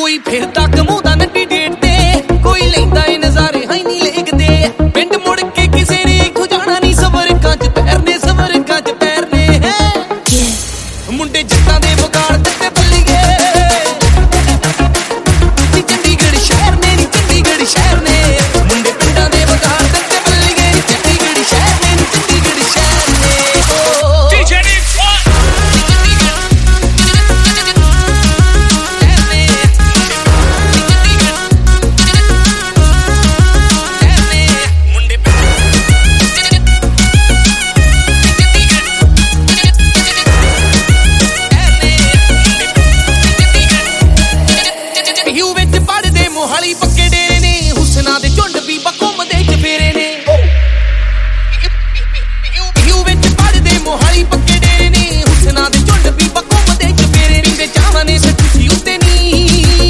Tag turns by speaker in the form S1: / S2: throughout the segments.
S1: ਕੋਈ ਫਿਰਦਾ ਕਮਾਉਂਦਾ ਨੱਡੀ ਡੇਟ ਤੇ, ਕੋਈ ਲੈਂਦਾ ਏ ਨਜ਼ਾਰੇ ਹਾਈ ਨਹੀਂ ਲੇਕਦੇ। ਪਿੰਡ ਮੁੜ ਕੇ ਕਿਸੇ ਨੇ ਇੱਥੋਂ ਜਾਣਾ ਨਹੀਂ, ਸਵਰਗਾਂ 'ਚ ਤੈਰਨੇ, ਸਵਰਗਾਂ 'ਚ ਤੈਰਨੇ। ਮੁੰਡੇ ਜੱਟਾਂ ਦੇ ਵਿਗਾੜ ਦਿੱਤੇ ਬੱਲੀਏ, ਨੀ ਚੰਡੀਗੜ੍ਹ ਸ਼ਹਿਰ ਨੇ, ਨੀ ਚੰਡੀਗੜ੍ਹ ਸ਼ਹਿਰ ਨੇ। ਮੁੰਡੇ ਪਿੰਡਾਂ ਦੇ ਵਿਗਾੜ ਦਿੱਤੇ ਬੱਲੀਏ, ਨੀ ਚੰਡੀਗੜ੍ਹ ਸ਼ਹਿਰ ਨੇ, ਨੀ ਚੰਡੀਗੜ੍ਹ ਸ਼ਹਿਰ ਨੇ। ਮੋਹਾਲੀ ਪੱਕੇ ਡੇਰੇ ਨੇ, ਹੁਸਨਾ ਦੇ ਝੁੰਡ ਬੀਬਾ ਘੁੰਮਦੇ ਚਫੇਰੇ ਨੇ। ਯੂ ਵਿੱਚ ਪੜਦੇ ਮੋਹਾਲੀ ਪੱਕੇ ਡੇਰੇ ਨੇ, ਹੁਸਨਾ ਦੇ ਝੁੰਡ ਬੀਬਾ ਘੁੰਮਦੇ ਚਫੇਰੇ। ਪੀਂਦੇ ਚਾਵਾਂ ਨੇ ਸਟੂਸੀ ਉੱਤੇ ਨੀ,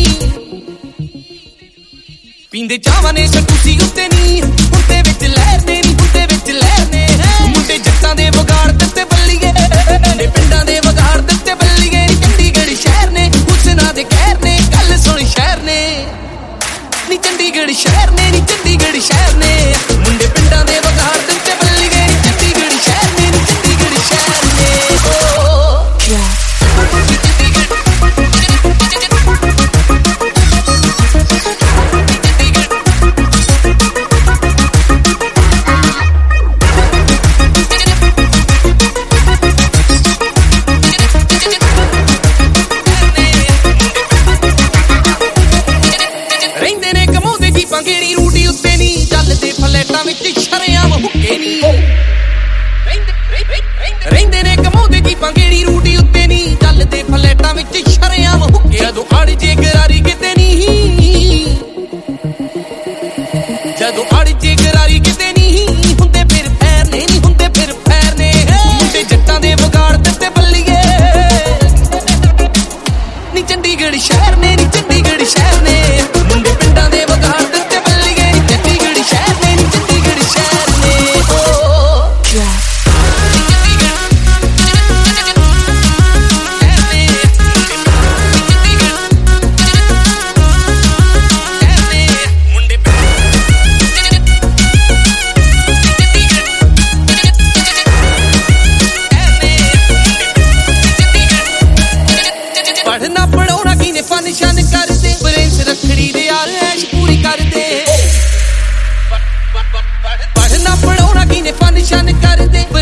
S1: ਪੀਂਦੇ ਚਾਵਾਂ ਨੇ ਸਟੂਸੀ ਉੱਤੇ ਨੀ। ਹੁੰਦੇ ਵਿੱਚ ਲਹਿਰ ਨੇ ਨੀ, ਹੁੰਦੇ ਵਿੱਚ ਲਹਿਰ ਨੇ। ਮੁੰਡੇ ਜੱਟਾਂ ਦੇ ਵਿਗਾੜ ਦਿੱਤੇ ਬੱਲੀਏ, ਮੁੰਡੇ ਪਿੰਡਾਂ ਦੇ ਵਿਗਾੜ ਦਿੱਤੇ ਬੱਲੀਏ। ਚੰਡੀਗੜ੍ਹ ਸ਼ਹਿਰ ਨੇ, ਹੁਸਨਾ ਦੇ ਕਹਿਰ ਨੇ, ਗੱਲ ਸੁਣ ਸ਼ਹਿਰ ਨੇ। ਨੀ ਚੰਡੀਗੜ੍ਹ ਸ਼ਹਿਰ ਨੇ, ਨੀ ਚੰਡੀਗੜ੍ਹ ਸ਼ਹਿਰ ਨੇ। ਮੁੰਡੇ ਪਿੰਡਾਂ ਦੇ ਵਿਗਾੜ ਦਿੱਤੇ ਬੱਲੀਏ, ਨੀ ਚੰਡੀਗੜ੍ਹ ਸ਼ਹਿਰ ਨੇ, ਨੀ ਚੰਡੀਗੜ੍ਹ ਸ਼ਹਿਰ ਨੇ। ਰਹਿੰਦੇ ਨੇ ਕਮਾਉਂਦੇ ਜੀਪਾਂ ਗੇੜੀ ਰੂਟੀ ਉੱਤੇ ਨੀ, ਚੱਲਦੇ ਫਲੈਟਾਂ ਵਿੱਚ ਸ਼ਰੇਆਮ ਹੁੱਕੇ ਨੀ। ਰਹਿੰਦੇ ਨੇ ਕਮਾਉਂਦੇ ਜੀਪਾਂ ਗੇੜੀ ਰੂਟੀ ਉੱਤੇ ਨੀ, ਚੱਲਦੇ ਫਲੈਟਾਂ ਵਿੱਚ ਸ਼ਰੇਆਮ ਹੁੱਕੇ। ਜਦੋਂ ਅੜ ਜੇ ਗਰਾਰੀ ਕਿਤੇ ਨੀ, ਜਦੋਂ ਅੜ ਜੇ ਗਰਾਰੀ ਕਿਤੇ ਨੀ, ਹੁੰਦੇ ਫਿਰ ਫੈਰ ਨੇ ਨੀ, ਹੁੰਦੇ ਫਿਰ ਫੈਰ ਨੇ। ਮੁੰਡੇ ਜੱਟਾਂ ਦੇ ਵਿਗਾੜ ਦਿੱਤੇ ਬੱਲੀਏ, ਨੀ ਚੰਡੀਗੜ੍ਹ ਸ਼ਹਿਰ ਨੇ, ਨੀ ਚੰਡੀਗੜ੍ਹ ਸ਼ਹਿਰ ਨੇ। ਮੁੰਡੇ ਪਿੰਡਾਂ ਦੇ ਵਿਗਾੜ ਦਿੱਤੇ ਬੱਲੀਏ, ਨੀ ਚੰਡੀਗੜ੍ਹ ਸ਼ਹਿਰ ਨੇ, ਨੀ ਚੰਡੀਗੜ੍ਹ ਸ਼ਹਿਰ ਨੇ। ਪੜ੍ਹਨਾ ਪੜਾਉਣਾ ਕਿਨੇ ਫਨਸ਼ਨ ਕਰਦੇ, ਪ੍ਰਿੰਸ ਰੱਖੜੀ ਦੇ ਯਾਰ ਐਸ਼ ਪੂਰੀ ਕਰਦੇ। ਪੜ੍ਹਨਾ ਪੜਾਉਣਾ ਕਿਨੇ ਫਨਸ਼ਨ ਕਰਦੇ,